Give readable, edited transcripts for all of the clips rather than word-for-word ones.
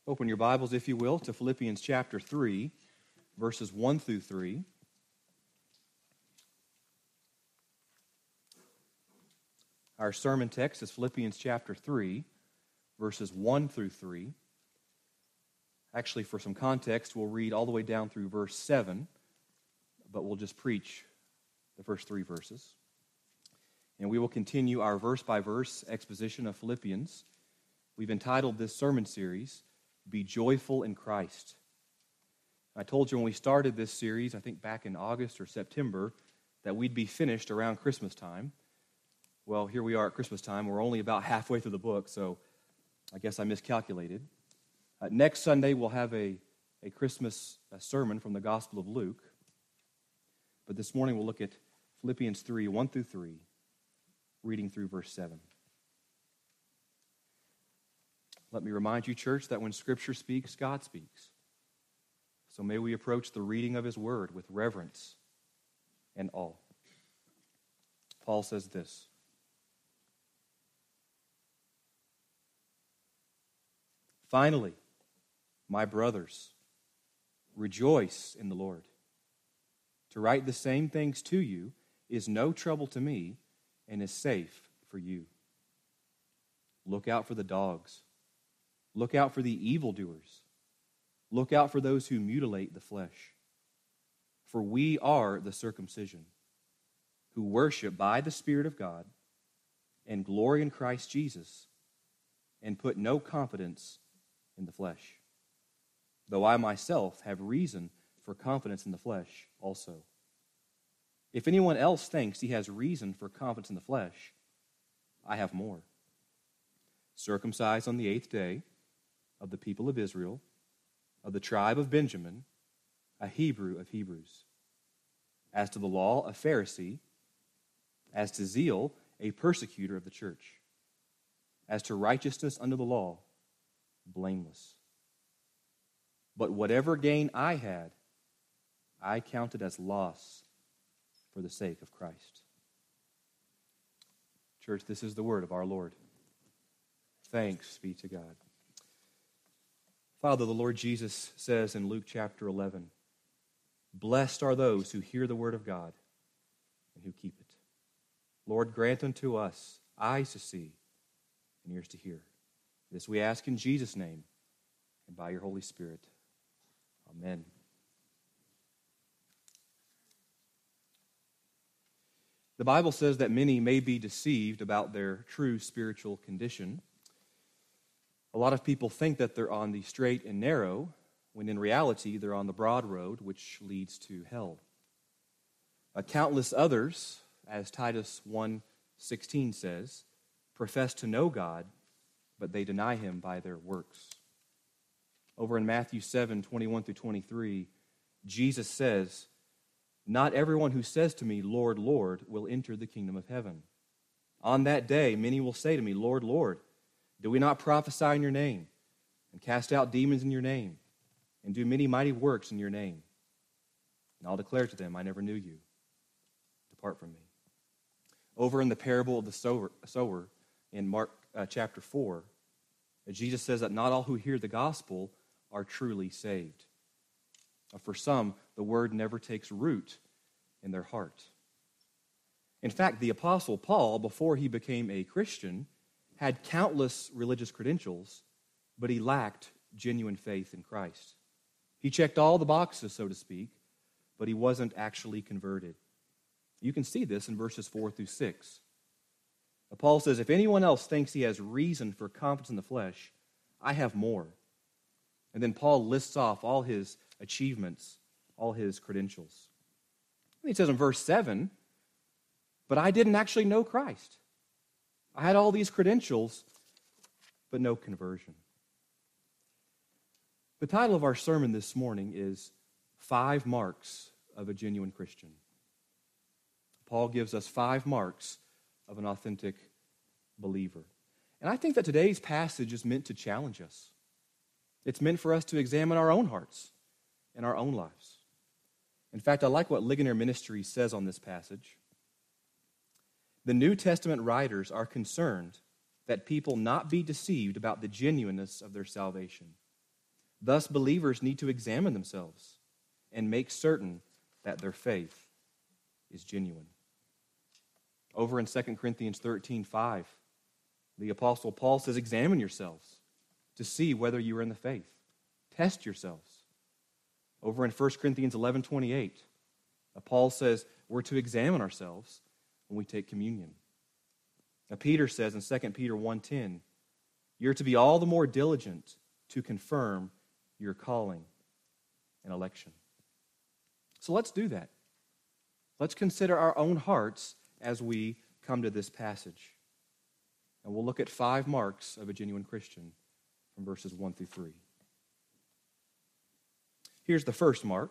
Open your Bibles, if you will, to Philippians chapter 3, verses 1 through 3. Our sermon text is Philippians chapter 3, verses 1 through 3. Actually, for some context, we'll read all the way down through verse 7, but we'll just preach the first three verses. And we will continue our verse-by-verse exposition of Philippians. We've entitled this sermon series, Be Joyful in Christ. I told you when we started this series, I think back in August or September, that we'd be finished around Christmas time. Well, here we are at Christmas time. We're only about halfway through the book, so I guess I miscalculated. Next Sunday, we'll have a Christmas sermon from the Gospel of Luke. But this morning, we'll look at Philippians 3, 1 through 3, reading through verse 7. Let me remind you, church, that when Scripture speaks, God speaks. So may we approach the reading of His Word with reverence and awe. Paul says this: Finally, my brothers, rejoice in the Lord. To write the same things to you is no trouble to me and is safe for you. Look out for the dogs. Look out for the evildoers. Look out for those who mutilate the flesh. For we are the circumcision, who worship by the Spirit of God and glory in Christ Jesus, and put no confidence in the flesh, though I myself have reason for confidence in the flesh also. If anyone else thinks he has reason for confidence in the flesh, I have more. Circumcised on the 8th day, of the people of Israel, of the tribe of Benjamin, a Hebrew of Hebrews. As to the law, a Pharisee. As to zeal, a persecutor of the church. As to righteousness under the law, blameless. But whatever gain I had, I counted as loss for the sake of Christ. Church, this is the word of our Lord. Thanks be to God. Father, the Lord Jesus says in Luke chapter 11, Blessed are those who hear the word of God and who keep it. Lord, grant unto us eyes to see and ears to hear. This we ask in Jesus' name and by your Holy Spirit. Amen. The Bible says that many may be deceived about their true spiritual condition. A lot of people think that they're on the straight and narrow, when in reality they're on the broad road, which leads to hell. Countless others, as Titus 1:16 says, profess to know God, but they deny Him by their works. Over in Matthew 7:21 through 23, Jesus says, Not everyone who says to me, Lord, Lord, will enter the kingdom of heaven. On that day, many will say to me, Lord, Lord, do we not prophesy in your name, and cast out demons in your name, and do many mighty works in your name? And I'll declare to them, I never knew you. Depart from me. Over in the parable of the sower in Mark chapter 4, Jesus says that not all who hear the gospel are truly saved. For some, the word never takes root in their heart. In fact, the Apostle Paul, before he became a Christian, had countless religious credentials, but he lacked genuine faith in Christ. He checked all the boxes, so to speak, but he wasn't actually converted. You can see this in verses 4 through 6. Paul says, If anyone else thinks he has reason for confidence in the flesh, I have more. And then Paul lists off all his achievements, all his credentials. And he says in verse 7, But I didn't actually know Christ. I had all these credentials, but no conversion. The title of our sermon this morning is 5 Marks of a Genuine Christian. Paul gives us 5 marks of an authentic believer. And I think that today's passage is meant to challenge us. It's meant for us to examine our own hearts and our own lives. In fact, I like what Ligonier Ministries says on this passage. The New Testament writers are concerned that people not be deceived about the genuineness of their salvation. Thus, believers need to examine themselves and make certain that their faith is genuine. Over in 2 Corinthians 13:5, the Apostle Paul says, examine yourselves to see whether you are in the faith. Test yourselves. Over in 1 Corinthians 11:28, Paul says we're to examine ourselves when we take communion. Now, Peter says in 2 Peter 1:10, you're to be all the more diligent to confirm your calling and election. So let's do that. Let's consider our own hearts as we come to this passage. And we'll look at 5 marks of a genuine Christian from verses 1 through 3. Here's the first mark.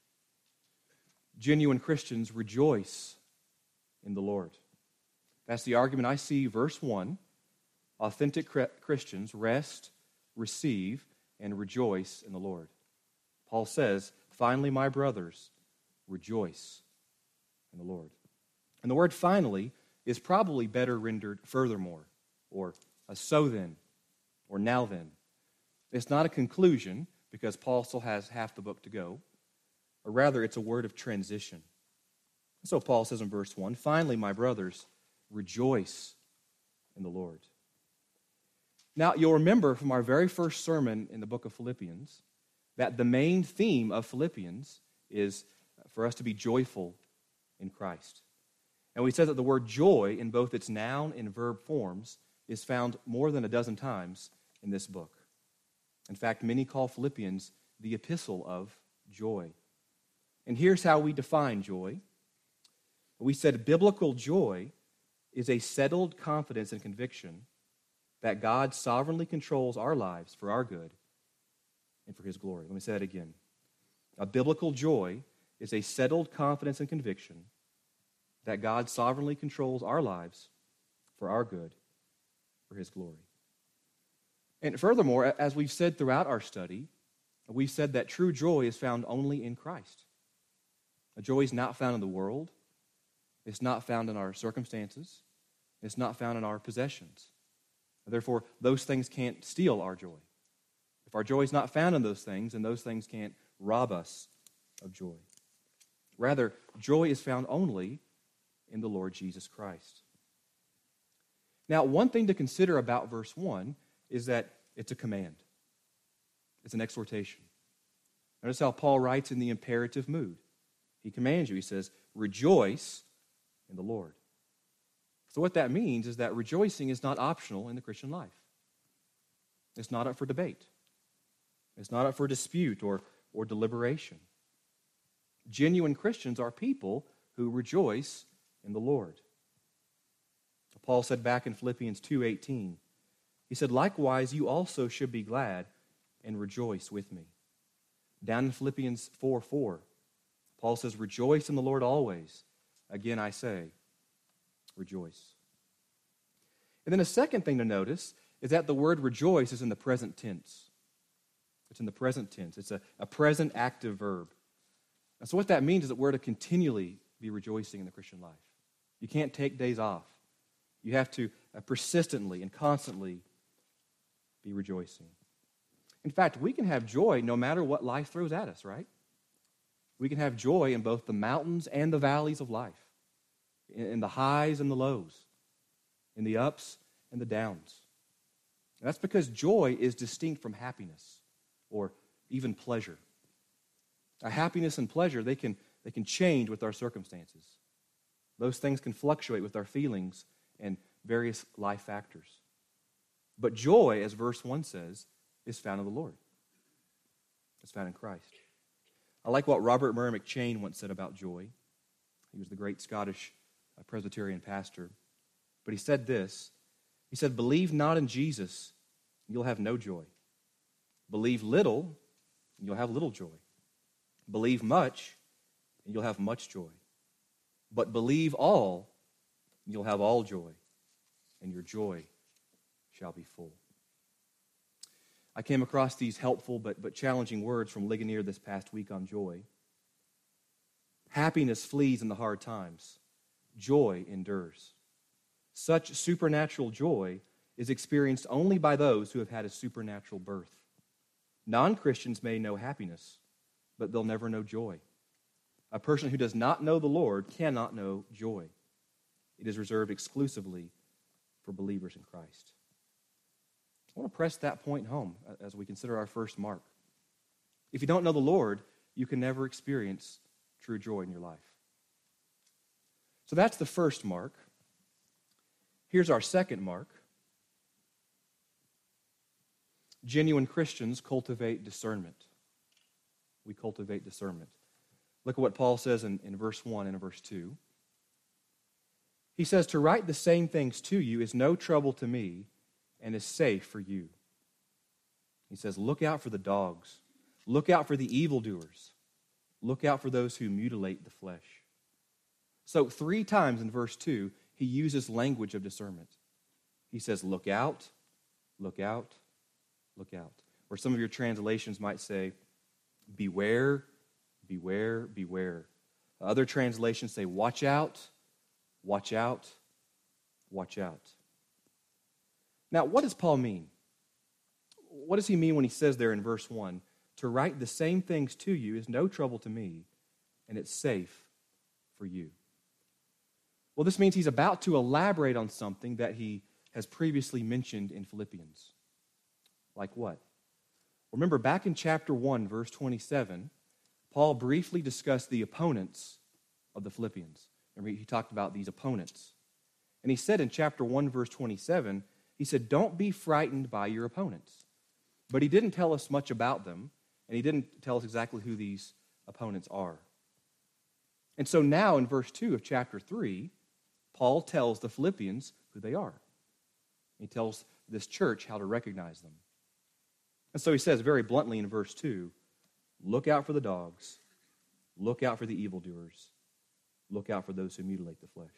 Genuine Christians rejoice in the Lord. That's the argument I see. Verse 1, authentic Christians rest, receive, and rejoice in the Lord. Paul says, finally, my brothers, rejoice in the Lord. And the word finally is probably better rendered furthermore, or so then, or now then. It's not a conclusion, because Paul still has half the book to go, or rather it's a word of transition. So Paul says in verse 1, finally, my brothers, rejoice in the Lord. Now, you'll remember from our very first sermon in the book of Philippians that the main theme of Philippians is for us to be joyful in Christ. And we said that the word joy in both its noun and verb forms is found more than a dozen times in this book. In fact, many call Philippians the epistle of joy. And here's how we define joy. We said biblical joy is a settled confidence and conviction that God sovereignly controls our lives for our good and for His glory. Let me say that again. A biblical joy is a settled confidence and conviction that God sovereignly controls our lives for our good, for His glory. And furthermore, as we've said throughout our study, we've said that true joy is found only in Christ. A joy is not found in the world. It's not found in our circumstances. It's not found in our possessions. Therefore, those things can't steal our joy. If our joy is not found in those things, then those things can't rob us of joy. Rather, joy is found only in the Lord Jesus Christ. Now, one thing to consider about verse 1 is that it's a command. It's an exhortation. Notice how Paul writes in the imperative mood. He commands you. He says, rejoice in the Lord. So what that means is that rejoicing is not optional in the Christian life. It's not up for debate. It's not up for dispute or deliberation. Genuine Christians are people who rejoice in the Lord. Paul said back in Philippians 2:18, he said, likewise, you also should be glad and rejoice with me. Down in Philippians 4:4, Paul says, rejoice in the Lord always. Again, I say, rejoice. And then a second thing to notice is that the word rejoice is in the present tense. It's in the present tense. It's a present active verb. And so what that means is that we're to continually be rejoicing in the Christian life. You can't take days off. You have to persistently and constantly be rejoicing. In fact, we can have joy no matter what life throws at us, right? We can have joy in both the mountains and the valleys of life, in the highs and the lows, in the ups and the downs. And that's because joy is distinct from happiness or even pleasure. Happiness and pleasure, they can change with our circumstances. Those things can fluctuate with our feelings and various life factors. But joy, as verse 1 says, is found in the Lord. It's found in Christ. I like what Robert Murray McCheyne once said about joy. He was the great Scottish Presbyterian pastor. But he said this. He said, believe not in Jesus, and you'll have no joy. Believe little, and you'll have little joy. Believe much, and you'll have much joy. But believe all, and you'll have all joy, and your joy shall be full. I came across these helpful but challenging words from Ligonier this past week on joy. Happiness flees in the hard times. Joy endures. Such supernatural joy is experienced only by those who have had a supernatural birth. Non-Christians may know happiness, but they'll never know joy. A person who does not know the Lord cannot know joy. It is reserved exclusively for believers in Christ. I want to press that point home as we consider our first mark. If you don't know the Lord, you can never experience true joy in your life. So that's the first mark. Here's our second mark. Genuine Christians cultivate discernment. We cultivate discernment. Look at what Paul says in verse 1 and in verse 2. He says, to write the same things to you is no trouble to me and is safe for you. He says, look out for the dogs. Look out for the evildoers. Look out for those who mutilate the flesh. So 3 times in verse 2, he uses language of discernment. He says, look out, look out, look out. Or some of your translations might say, beware, beware, beware. Other translations say, watch out, watch out, watch out. Now, what does Paul mean? What does he mean when he says there in verse 1, to write the same things to you is no trouble to me, and it's safe for you? Well, this means he's about to elaborate on something that he has previously mentioned in Philippians. Like what? Remember, back in chapter 1, verse 27, Paul briefly discussed the opponents of the Philippians. Remember, he talked about these opponents. And he said in chapter 1, verse 27, he said, don't be frightened by your opponents. But he didn't tell us much about them, and he didn't tell us exactly who these opponents are. And so now in verse 2 of chapter 3, Paul tells the Philippians who they are. He tells this church how to recognize them. And so he says very bluntly in verse 2, look out for the dogs, look out for the evildoers, look out for those who mutilate the flesh.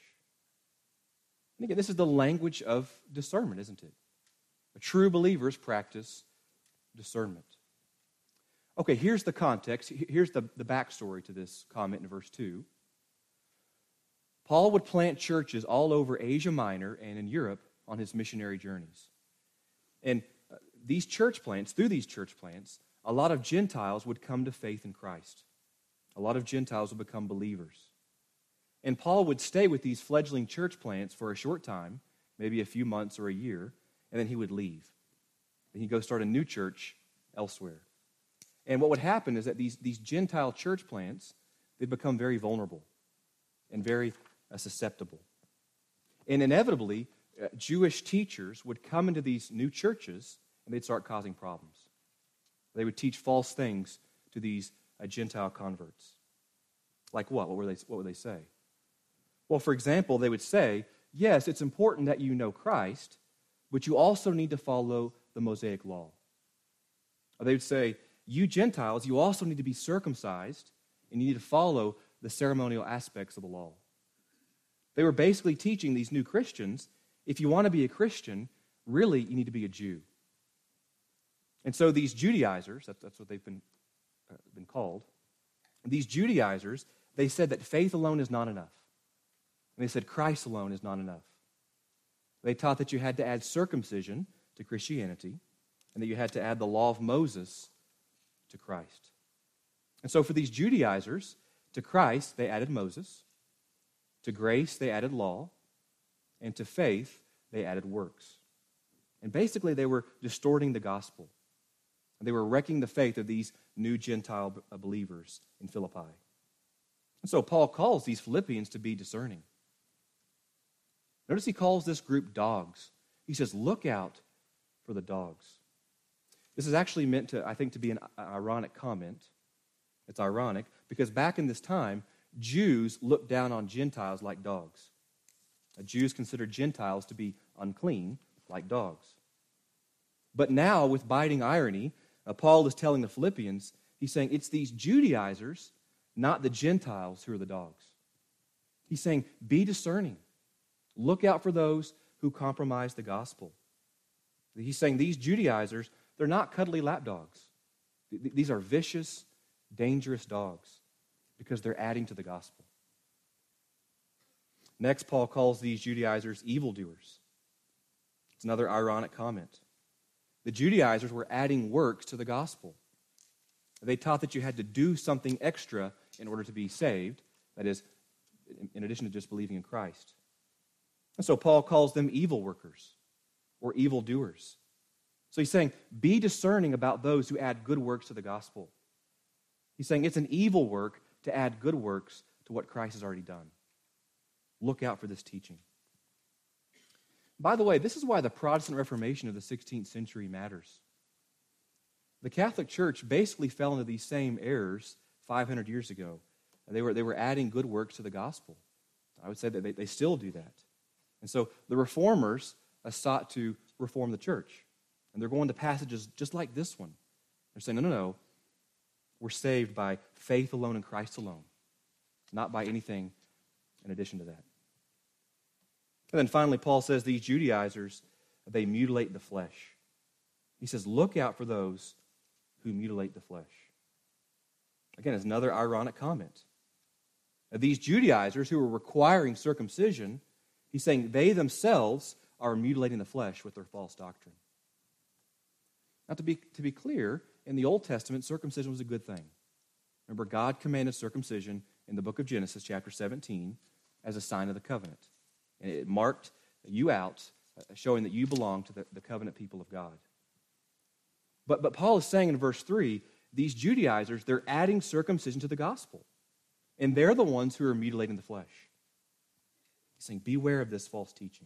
And again, this is the language of discernment, isn't it? A true believer's practice discernment. Okay, here's the context. Here's the backstory to this comment in verse 2. Paul would plant churches all over Asia Minor and in Europe on his missionary journeys. And these church plants, through these church plants, a lot of Gentiles would come to faith in Christ. A lot of Gentiles would become believers. And Paul would stay with these fledgling church plants for a short time, maybe a few months or a year, and then he would leave. Then he'd go start a new church elsewhere. And what would happen is that these Gentile church plants, they'd become very vulnerable and very susceptible. And inevitably, Jewish teachers would come into these new churches and they'd start causing problems. They would teach false things to these Gentile converts. Like what? What would they say? Well, for example, they would say, yes, it's important that you know Christ, but you also need to follow the Mosaic law. Or they would say, you Gentiles, you also need to be circumcised, and you need to follow the ceremonial aspects of the law. They were basically teaching these new Christians, if you want to be a Christian, really you need to be a Jew. And so these Judaizers, that's what they've been called, these Judaizers, they said that faith alone is not enough. And they said Christ alone is not enough. They taught that you had to add circumcision to Christianity and that you had to add the law of Moses to Christ. And so for these Judaizers, to Christ they added Moses, to grace they added law, and to faith they added works. And basically they were distorting the gospel. And they were wrecking the faith of these new Gentile believers in Philippi. And so Paul calls these Philippians to be discerning. Notice he calls this group dogs. He says, look out for the dogs. This is actually meant to, I think, to be an ironic comment. It's ironic because back in this time, Jews looked down on Gentiles like dogs. Jews considered Gentiles to be unclean like dogs. But now, with biting irony, Paul is telling the Philippians, he's saying it's these Judaizers, not the Gentiles, who are the dogs. He's saying, be discerning. Look out for those who compromise the gospel. He's saying these Judaizers, they're not cuddly lapdogs. These are vicious, dangerous dogs because they're adding to the gospel. Next, Paul calls these Judaizers evildoers. It's another ironic comment. The Judaizers were adding works to the gospel. They taught that you had to do something extra in order to be saved, that is, in addition to just believing in Christ. And so Paul calls them evil workers or evildoers. So he's saying, be discerning about those who add good works to the gospel. He's saying it's an evil work to add good works to what Christ has already done. Look out for this teaching. By the way, this is why the Protestant Reformation of the 16th century matters. The Catholic Church basically fell into these same errors 500 years ago. They were adding good works to the gospel. I would say that they still do that. And so the Reformers sought to reform the church. And they're going to passages just like this one. They're saying, no. We're saved by faith alone in Christ alone, not by anything in addition to that. And then finally, Paul says these Judaizers, they mutilate the flesh. He says, look out for those who mutilate the flesh. Again, it's another ironic comment. Now, these Judaizers who are requiring circumcision, he's saying they themselves are mutilating the flesh with their false doctrine. Now, to be clear, in the Old Testament, circumcision was a good thing. Remember, God commanded circumcision in the book of Genesis, chapter 17, as a sign of the covenant. And it marked you out, showing that you belong to the covenant people of God. But Paul is saying in verse 3, these Judaizers, they're adding circumcision to the gospel. And they're the ones who are mutilating the flesh. He's saying, beware of this false teaching.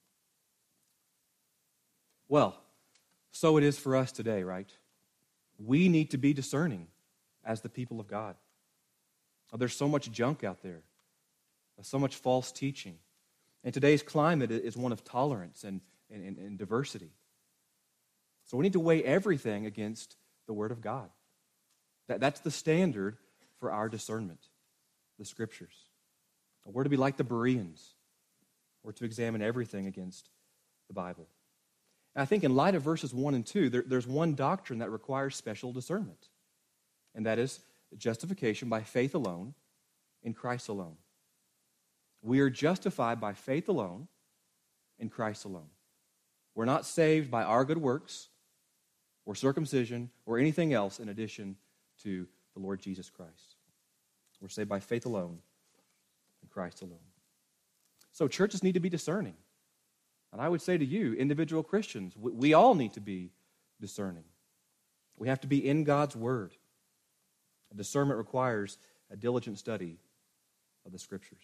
Well, so it is for us today, right? We need to be discerning as the people of God. There's so much junk out there. So much false teaching. And today's climate is one of tolerance and diversity. So we need to weigh everything against the Word of God. That's the standard for our discernment, the Scriptures. We're to be like the Bereans. We're to examine everything against the Bible. And I think in light of verses 1 and 2, there's one doctrine that requires special discernment, and that is justification by faith alone in Christ alone. We are justified by faith alone in Christ alone. We're not saved by our good works or circumcision or anything else in addition to the Lord Jesus Christ. We're saved by faith alone in Christ alone. So churches need to be discerning. And I would say to you, individual Christians, we all need to be discerning. We have to be in God's Word. Discernment requires a diligent study of the Scriptures.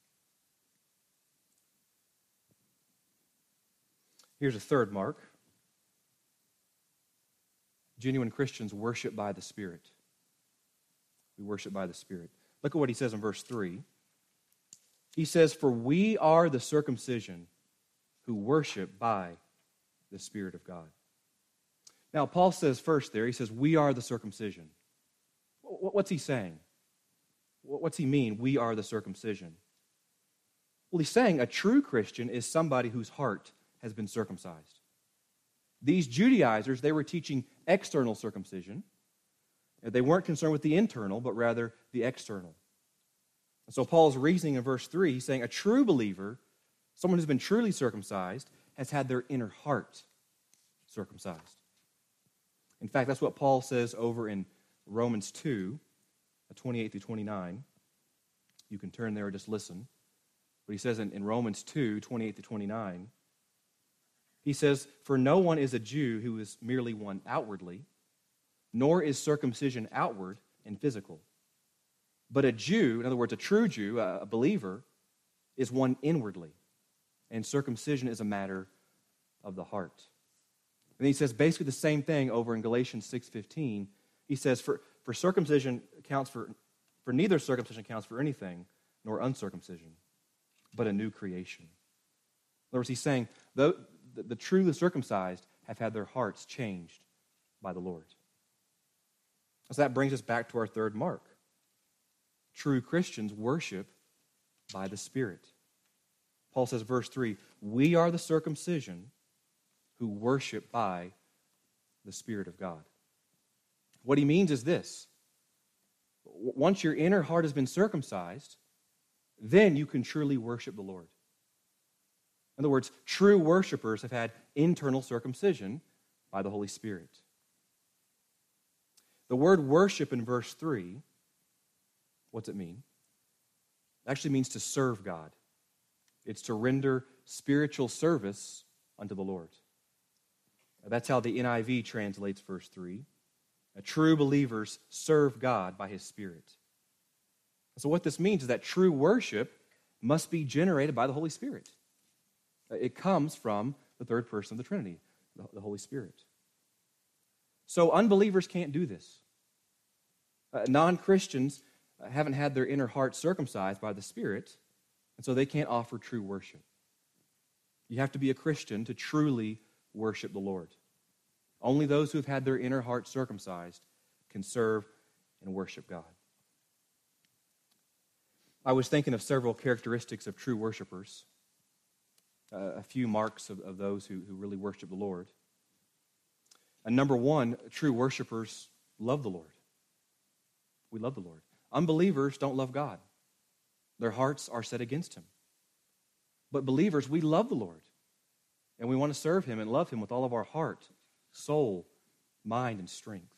Here's a third mark. Genuine Christians worship by the Spirit. We worship by the Spirit. Look at what he says in verse 3. He says, "For we are the circumcision who worship by the Spirit of God." Now, Paul says first there, he says, we are the circumcision. What's he saying? What's he mean, we are the circumcision? Well, he's saying a true Christian is somebody whose heart has been circumcised. These Judaizers, they were teaching external circumcision. They weren't concerned with the internal, but rather the external. And so Paul's reasoning in verse 3, he's saying a true believer, someone who's been truly circumcised, has had their inner heart circumcised. In fact, that's what Paul says over in Romans 2, 28 through 29. You can turn there or just listen. But he says in Romans 2, 28 through 29, he says, "For no one is a Jew who is merely one outwardly, nor is circumcision outward and physical. But a Jew, in other words, a true Jew, a believer, is one inwardly. And circumcision is a matter of the heart." And he says basically the same thing over in Galatians 6:15. He says, for circumcision counts for neither circumcision counts for anything, nor uncircumcision, but a new creation. In other words, he's saying the truly circumcised have had their hearts changed by the Lord. So that brings us back to our third mark. True Christians worship by the Spirit. Paul says, verse 3, "We are the circumcision who worship by the Spirit of God." What he means is this: once your inner heart has been circumcised, then you can truly worship the Lord. In other words, true worshipers have had internal circumcision by the Holy Spirit. The word worship in verse 3, what's it mean? It actually means to serve God. It's to render spiritual service unto the Lord. That's how the NIV translates verse 3. True believers serve God by His Spirit. So what this means is that true worship must be generated by the Holy Spirit. It comes from the third person of the Trinity, the Holy Spirit. So unbelievers can't do this. Non-Christians haven't had their inner heart circumcised by the Spirit, and so they can't offer true worship. You have to be a Christian to truly worship the Lord. Only those who have had their inner heart circumcised can serve and worship God. I was thinking of several characteristics of true worshipers, a few marks of those who really worship the Lord. And number one, true worshipers love the Lord. We love the Lord. Unbelievers don't love God. Their hearts are set against Him. But believers, we love the Lord. And we want to serve Him and love Him with all of our heart, soul, mind, and strength.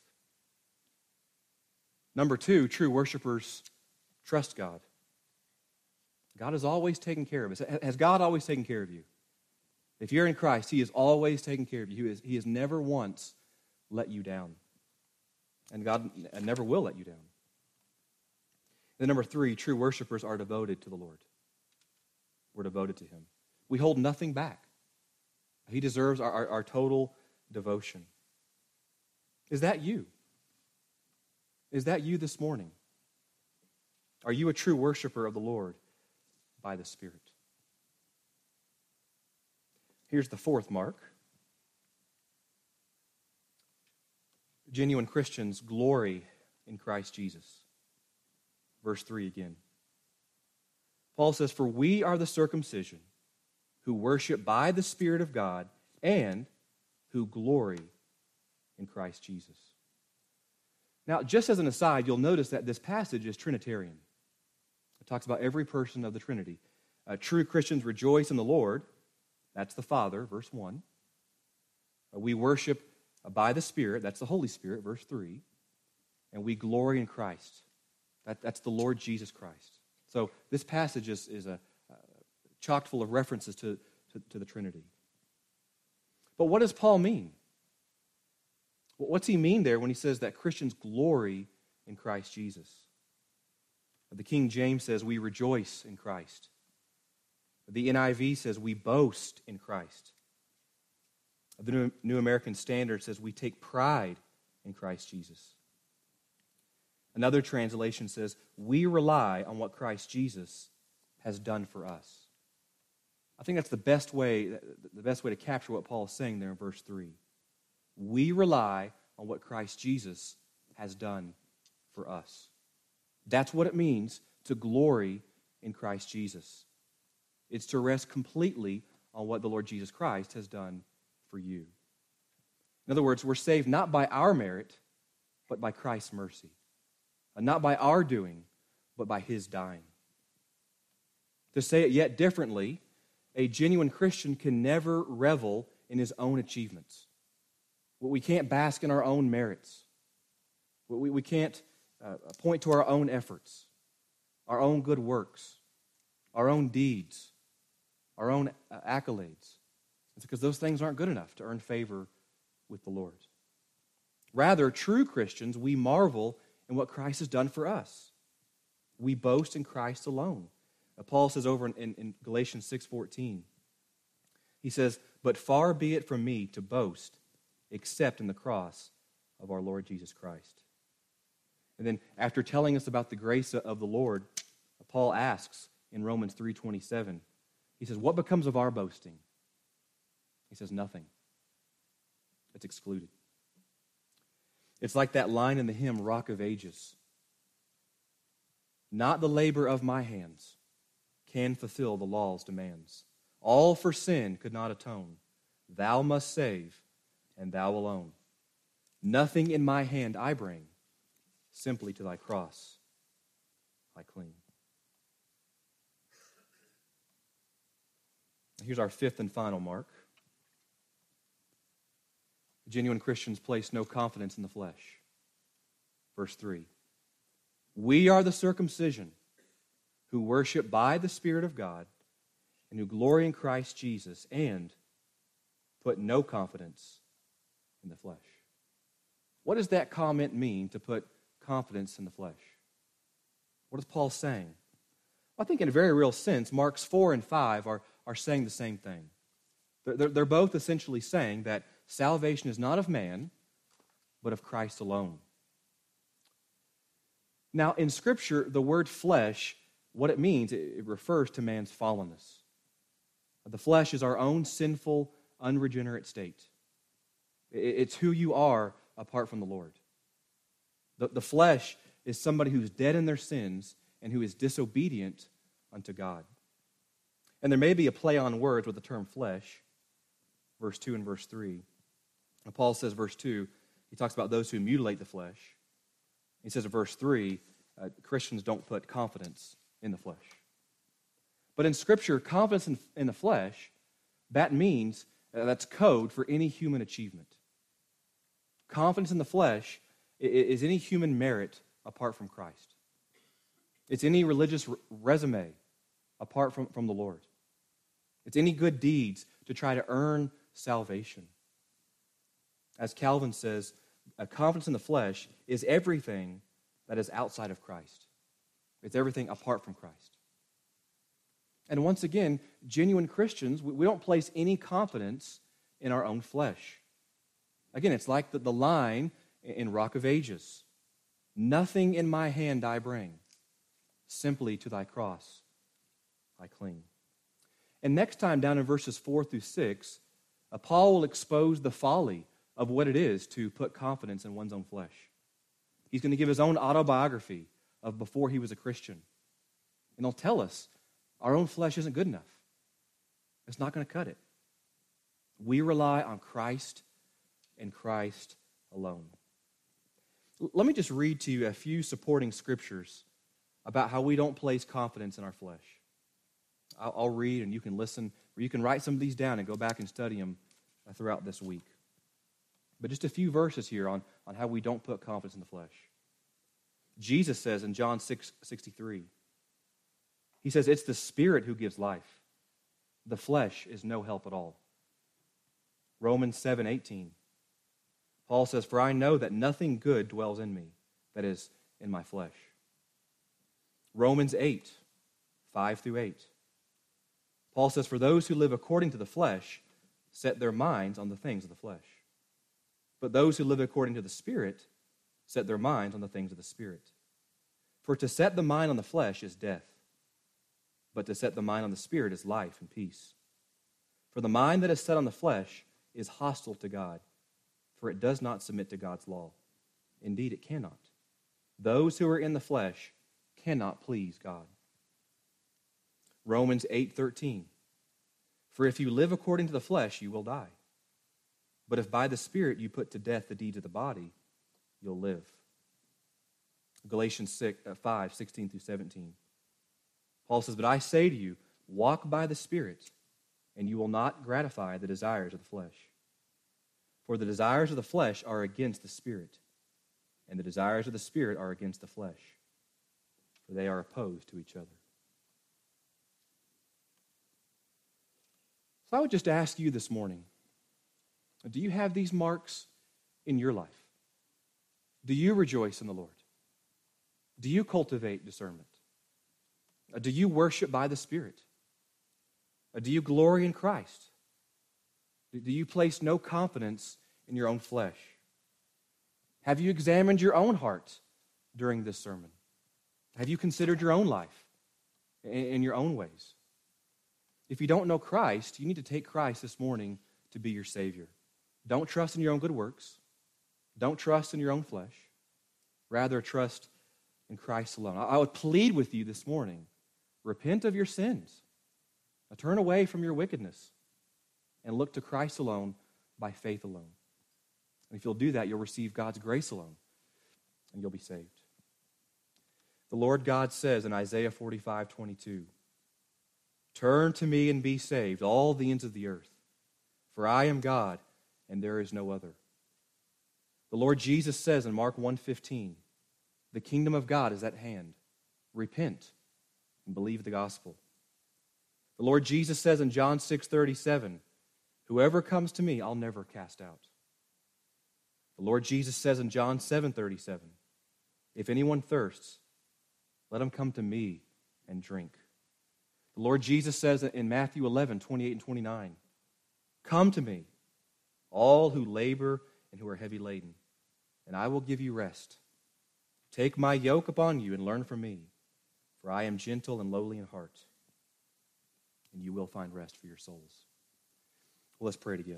Number two, true worshipers trust God. God is always taking care of us. Has God always taken care of you? If you're in Christ, He is always taking care of you. He has never once let you down. And God never will let you down. Then number three, true worshipers are devoted to the Lord. We're devoted to Him. We hold nothing back. He deserves our total devotion. Is that you? Is that you this morning? Are you a true worshiper of the Lord by the Spirit? Here's the fourth mark. Genuine Christians glory in Christ Jesus. Verse 3 again. Paul says, "For we are the circumcision who worship by the Spirit of God and who glory in Christ Jesus." Now, just as an aside, you'll notice that this passage is Trinitarian. It talks about every person of the Trinity. True Christians rejoice in the Lord. That's the Father, verse 1. We worship by the Spirit. That's the Holy Spirit, verse 3. And we glory in Christ. That's the Lord Jesus Christ. So this passage is chock full of references to the Trinity. But what does Paul mean? What's he mean there when he says that Christians glory in Christ Jesus? The King James says we rejoice in Christ. The NIV says we boast in Christ. The New American Standard says we take pride in Christ Jesus. Another translation says we rely on what Christ Jesus has done for us. I think that's the best way to capture what Paul is saying there in verse 3. We rely on what Christ Jesus has done for us. That's what it means to glory in Christ Jesus. It's to rest completely on what the Lord Jesus Christ has done for you. In other words, we're saved not by our merit, but by Christ's mercy. And not by our doing, but by His dying. To say it yet differently, a genuine Christian can never revel in his own achievements. We can't bask in our own merits. We can't point to our own efforts, our own good works, our own deeds, our own accolades. It's because those things aren't good enough to earn favor with the Lord. Rather, true Christians, we marvel in what Christ has done for us. We boast in Christ alone. Paul says over in Galatians 6:14, he says, "But far be it from me to boast except in the cross of our Lord Jesus Christ." And then after telling us about the grace of the Lord, Paul asks in Romans 3:27, he says, "What becomes of our boasting?" He says, "Nothing." It's excluded. It's like that line in the hymn, Rock of Ages. "Not the labor of my hands can fulfill the law's demands. All for sin could not atone. Thou must save, and thou alone. Nothing in my hand I bring, simply to thy cross I cling." Here's our fifth and final mark. Genuine Christians place no confidence in the flesh. Verse 3. We are the circumcision who worship by the Spirit of God and who glory in Christ Jesus and put no confidence in the flesh. What does that comment mean, to put confidence in the flesh? What is Paul saying? Well, I think in a very real sense, Marks 4 and 5 are saying the same thing. They're both essentially saying that salvation is not of man, but of Christ alone. Now, in Scripture, the word flesh, what it means, it refers to man's fallenness. The flesh is our own sinful, unregenerate state. It's who you are apart from the Lord. The flesh is somebody who's dead in their sins and who is disobedient unto God. And there may be a play on words with the term flesh, verse 2 and verse 3. And Paul says, verse 2, he talks about those who mutilate the flesh. He says in verse 3, Christians don't put confidence in the flesh. But in Scripture, confidence in the flesh, that means, that's code for any human achievement. Confidence in the flesh is any human merit apart from Christ. It's any religious resume apart from the Lord. It's any good deeds to try to earn salvation. As Calvin says, a confidence in the flesh is everything that is outside of Christ. It's everything apart from Christ. And once again, genuine Christians, we don't place any confidence in our own flesh. Again, it's like the line in Rock of Ages. Nothing in my hand I bring, simply to thy cross I cling. And next time, down in verses 4 through 6, Paul will expose the folly of what it is to put confidence in one's own flesh. He's going to give his own autobiography of before he was a Christian. And he'll tell us our own flesh isn't good enough. It's not going to cut it. We rely on Christ and Christ alone. Let me just read to you a few supporting scriptures about how we don't place confidence in our flesh. I'll read and you can listen, or you can write some of these down and go back and study them throughout this week. But just a few verses here on how we don't put confidence in the flesh. Jesus says in John 6:63, he says, it's the Spirit who gives life. The flesh is no help at all. Romans 7:18, Paul says, for I know that nothing good dwells in me, that is, in my flesh. Romans 8:5 through 8, Paul says, for those who live according to the flesh set their minds on the things of the flesh. But those who live according to the Spirit set their minds on the things of the Spirit. For to set the mind on the flesh is death, but to set the mind on the Spirit is life and peace. For the mind that is set on the flesh is hostile to God, for it does not submit to God's law. Indeed, it cannot. Those who are in the flesh cannot please God. Romans 8:13, for if you live according to the flesh, you will die. But if by the Spirit you put to death the deeds of the body, you'll live. Galatians 5:16 through 17. Paul says, but I say to you, walk by the Spirit, and you will not gratify the desires of the flesh. For the desires of the flesh are against the Spirit, and the desires of the Spirit are against the flesh, for they are opposed to each other. So I would just ask you this morning, do you have these marks in your life? Do you rejoice in the Lord? Do you cultivate discernment? Do you worship by the Spirit? Do you glory in Christ? Do you place no confidence in your own flesh? Have you examined your own heart during this sermon? Have you considered your own life in your own ways? If you don't know Christ, you need to take Christ this morning to be your Savior. Don't trust in your own good works. Don't trust in your own flesh. Rather, trust in Christ alone. I would plead with you this morning, repent of your sins. Turn away from your wickedness and look to Christ alone by faith alone. And if you'll do that, you'll receive God's grace alone and you'll be saved. The Lord God says in Isaiah 45:22, turn to me and be saved, all the ends of the earth. For I am God, and there is no other. The Lord Jesus says in Mark 1:15, the kingdom of God is at hand. Repent and believe the gospel. The Lord Jesus says in John 6:37, whoever comes to me, I'll never cast out. The Lord Jesus says in John 7:37, if anyone thirsts, let him come to me and drink. The Lord Jesus says in Matthew 11:28 and 29, come to me, all who labor and who are heavy laden, and I will give you rest. Take my yoke upon you and learn from me, for I am gentle and lowly in heart, and you will find rest for your souls. Well, let's pray together.